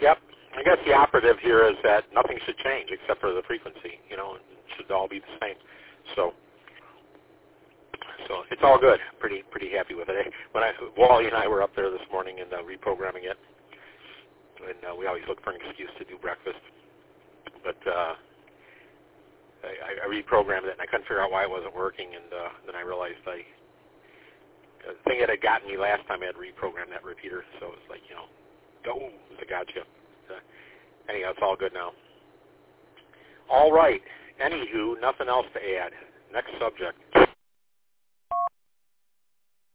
Yep. I guess the operative here is that nothing should change except for the frequency. You know, it should all be the same. So it's all good. Pretty happy with it. When Wally and I were up there this morning and reprogramming it, and we always look for an excuse to do breakfast, but I reprogrammed it and I couldn't figure out why it wasn't working, and then I realized the thing that had gotten me last time I had reprogrammed that repeater, so it's like, you know, go, I gotcha. Anyhow, it's all good now. All right. Anywho, nothing else to add. Next subject.